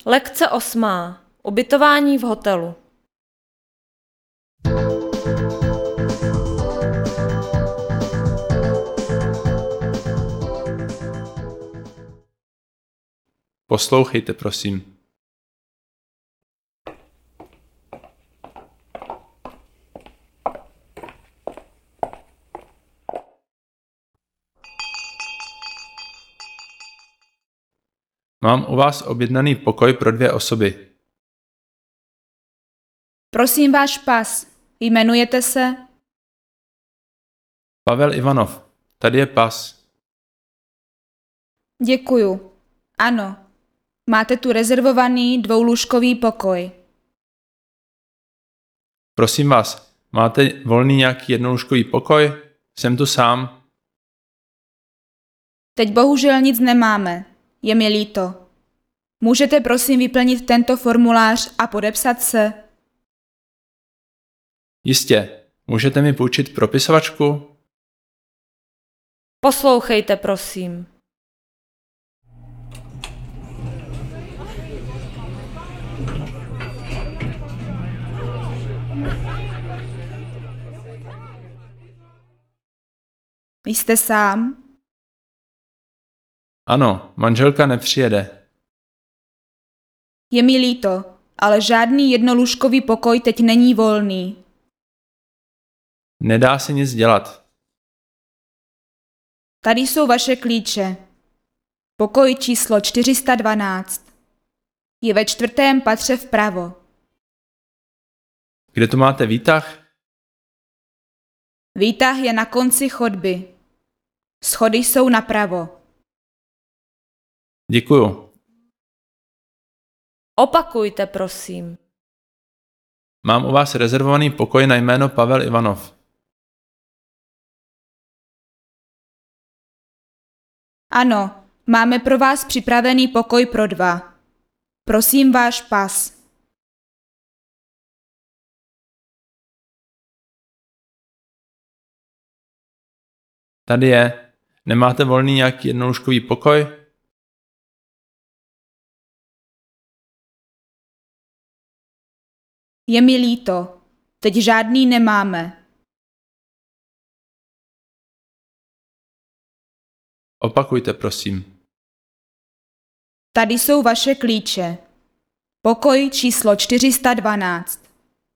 Lekce 8. Ubytování v hotelu. Poslouchejte, prosím. Mám u vás objednaný pokoj pro 2 osoby. Prosím váš pas. Jmenujete se? Pavel Ivanov, tady je pas. Děkuju. Ano. Máte tu rezervovaný 2lůžkový pokoj. Prosím vás, máte volný nějaký jednolůžkový pokoj? Jsem tu sám. Teď bohužel nic nemáme. Je mi líto. Můžete prosím vyplnit tento formulář a podepsat se? Jistě. Můžete mi půjčit propisovačku? Poslouchejte, prosím. Jste sám? Ano, manželka nepřijede. Je mi líto, ale žádný jednolůžkový pokoj teď není volný. Nedá se nic dělat. Tady jsou vaše klíče. Pokoj číslo 412. Je ve 4. patře vpravo. Kde tu máte výtah? Výtah je na konci chodby. Schody jsou napravo. Děkuju. Opakujte, prosím. Mám u vás rezervovaný pokoj na jméno Pavel Ivanov. Ano, máme pro vás připravený pokoj pro 2. Prosím váš pas. Tady je. Nemáte volný nějaký jednolůžkový pokoj? Je mi líto. Teď žádný nemáme. Opakujte, prosím. Tady jsou vaše klíče. Pokoj číslo 412.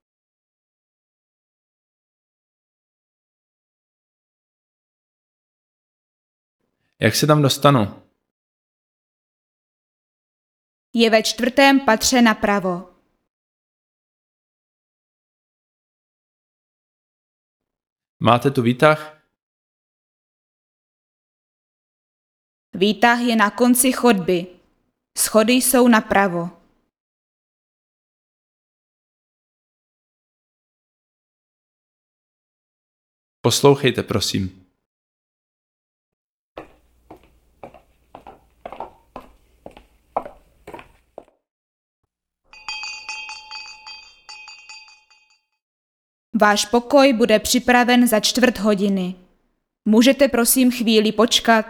Jak se tam dostanu? Je ve 4. patře napravo. Máte tu výtah? Výtah je na konci chodby. Schody jsou napravo. Poslouchejte, prosím. Váš pokoj bude připraven za 1/4 hodiny. Můžete prosím chvíli počkat?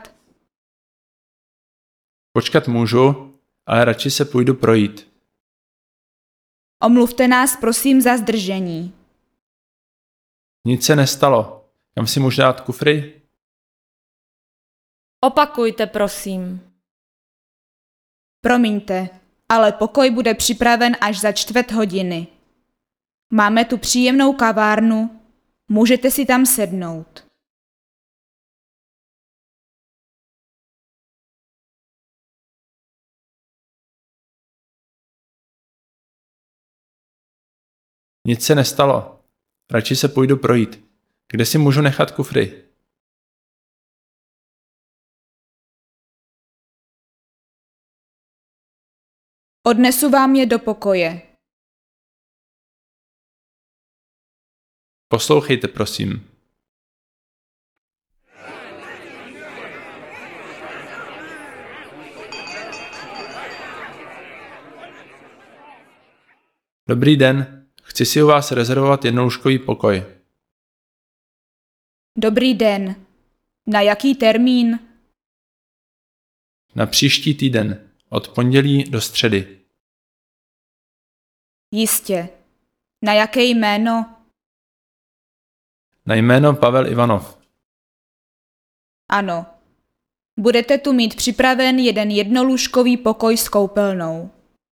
Počkat můžu, ale radši se půjdu projít. Omluvte nás prosím za zdržení. Nic se nestalo. Kam si můžu dát kufry? Opakujte, prosím. Promiňte, ale pokoj bude připraven až za 1/4 hodiny. Máme tu příjemnou kavárnu. Můžete si tam sednout. Nic se nestalo. Radši se půjdu projít. Kde si můžu nechat kufry? Odnesu vám je do pokoje. Poslouchejte, prosím. Dobrý den. Chci si u vás rezervovat jednolůžkový pokoj. Dobrý den. Na jaký termín? Na příští týden, od pondělí do středy. Jistě. Na jaké jméno? Na jméno Pavel Ivanov. Ano. Budete tu mít připraven jeden jednolůžkový pokoj s koupelnou.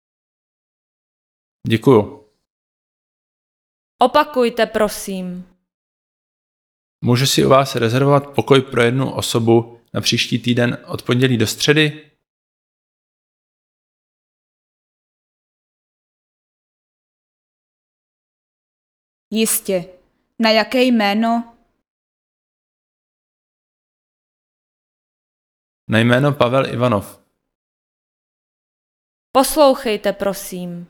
Děkuju. Opakujte, prosím. Můžu si u vás rezervovat pokoj pro jednu osobu na příští týden od pondělí do středy? Jistě. Na jaké jméno? Na jméno Pavel Ivanov. Poslouchejte, prosím.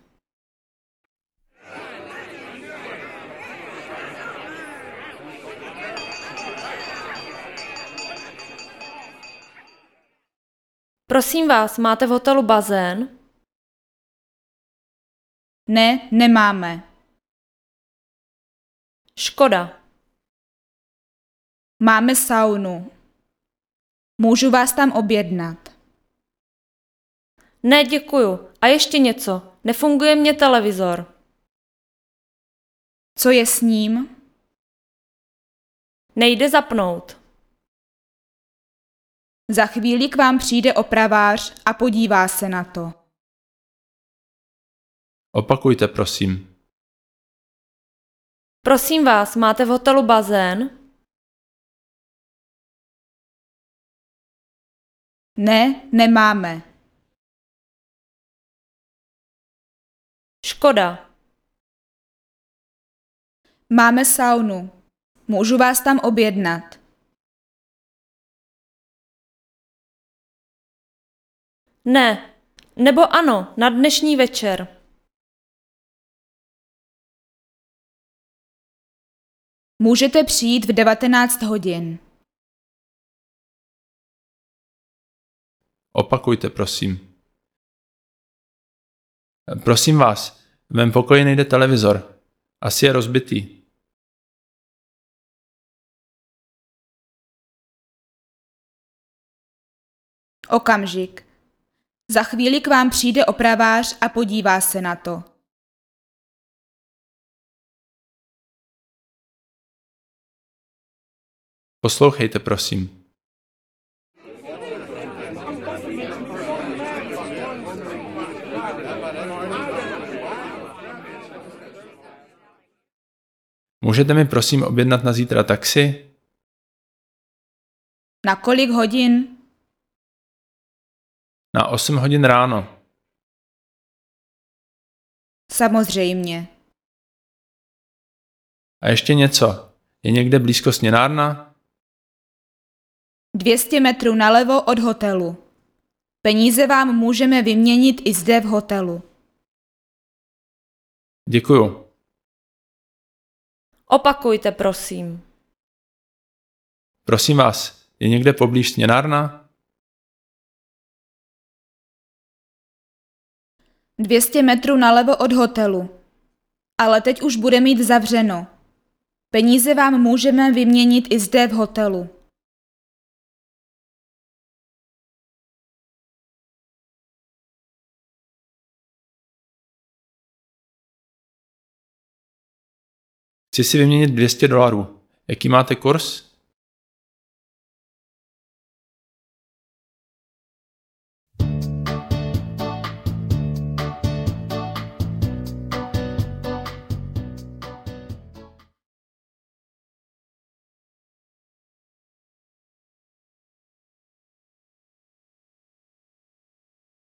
Prosím vás, máte v hotelu bazén? Ne, nemáme. Škoda. Máme saunu. Můžu vás tam objednat. Ne, děkuju. A ještě něco. Nefunguje mě televizor. Co je s ním? Nejde zapnout. Za chvíli k vám přijde opravář a podívá se na to. Opakujte, prosím. Prosím vás, máte v hotelu bazén? Ne, nemáme. Škoda. Máme saunu. Můžu vás tam objednat. Ne. Nebo ano, na dnešní večer. Můžete přijít v 19 hodin. Opakujte, prosím. Prosím vás, v mém pokoji nejde televizor. Asi je rozbitý. Okamžik. Za chvíli k vám přijde opravář a podívá se na to. Poslouchejte, prosím. Můžete mi prosím objednat na zítra taxi? Na kolik hodin? Na 8 hodin ráno. Samozřejmě. A ještě něco. Je někde blízko směnárna? 200 metrů nalevo od hotelu. Peníze vám můžeme vyměnit i zde v hotelu. Děkuju. Opakujte, prosím. Prosím vás, je někde poblíž směnárna? 200 metrů nalevo od hotelu. Ale teď už bude mít zavřeno. Peníze vám můžeme vyměnit i zde v hotelu. Chci si vyměnit $200. Jaký máte kurz?